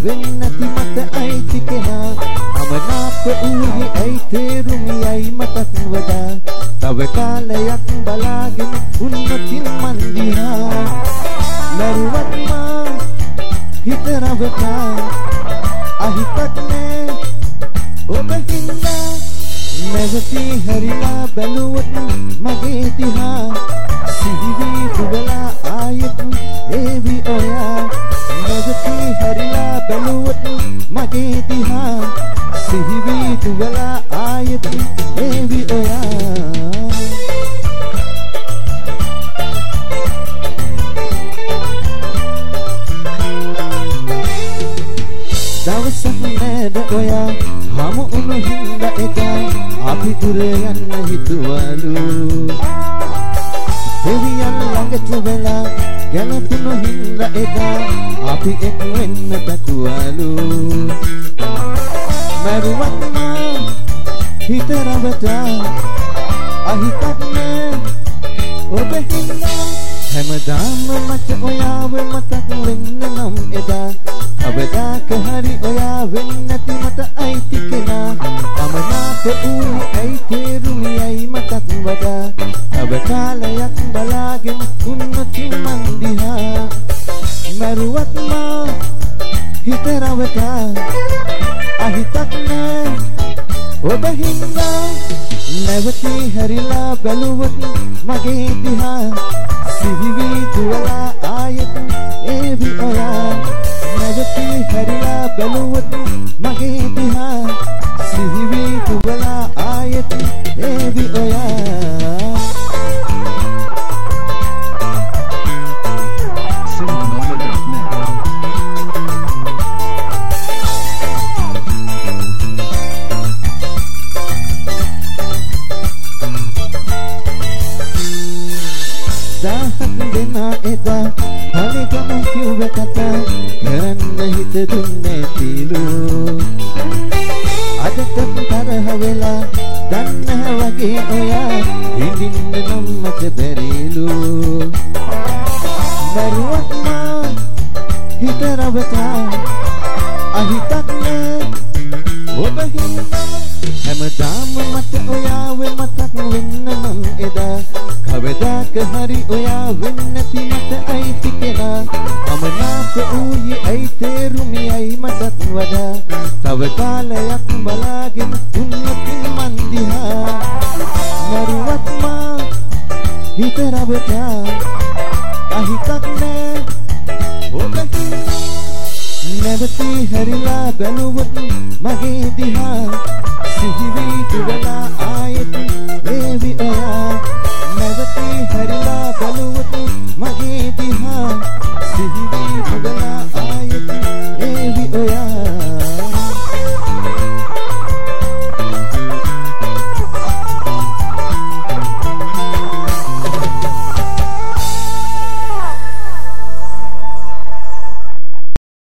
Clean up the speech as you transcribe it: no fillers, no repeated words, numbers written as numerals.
වෙන්නති මට අයිති කෙනා අමනාප වූයේ ඇයි තේරුමියයි මටත් වඩා තව කාලයක් බලාගෙන උන්නතින් මන් දිහා මරුවත් මා හිත රවටා අහිතක් නෑ ඔබ හින්දා නැවති හැරිලා බැලුවොත් මගේ දිහා සිහිවී දුවලා ආයෙත් ඒවි ඔයා නැවති හැරිලා බැලුවොත් මගේ දිහා සිහිවී දුවලා ආයෙත් ඒවි ඔයා දවසක් නෑද ඔයා හමු උණු හින්දා එදා අපි දුර යන්න හිතුවලු දෙවියන් ළඟට වෙලා ගැලපුණු හින්දා එදා අපි එක් වෙන්න පැතුවලු මරුවත් මා හිත රවටා අහිතක් නෑ ඔබ හින්දා හැමදාම මට ඔයාව මතක් වෙන්න නම් එදා අවදාක හරි ඔයා වෙන්නති මට අයිති කෙනා අමනාප වූ ඇයි තේරුමියයි මටත් වඩා තව කාලයක් බලාගෙන උන්නති මන් දිහා මරුවත් මා හිත රවටා අහිතක් නෑ ඔබ හින්දා නැවති හැරිලා බැලුවොත් මගේ දිහා සිහිවී දුවලා ආයෙත් ඒවි ඔයා නැවති හැරිලා බැලුවොත් මගේ දිහා සිහිවී දුවලා ආයෙත් ඒවි ඔයා දෙනා එදා හලිගම කිව්ව කතා කරන්න හිත දුන්නේ තිලු අදට තරහ වෙලා දන්න වගේ ඔයා හිඳින්න නම් මට බැරිලු මරුවත් මා හිත රවටා අහිතක් නෑ ඔබ හින්දා හැමදාම මට ඔයාව මතක් වෙන්න නම් එදා කවදාක හරි ඔයා වෙන්නති මට අයිති කෙනා අමනාප වූයේ ඇයි තේරුමියයි මටත් වඩා තව කාලයක් බලාගෙන උන්නති මන් දිහා මරුවත් මා හිත රවටා අහිතක් නෑ ඔබ නැවති හැරිලා බැලුවොත් මගේ දිහා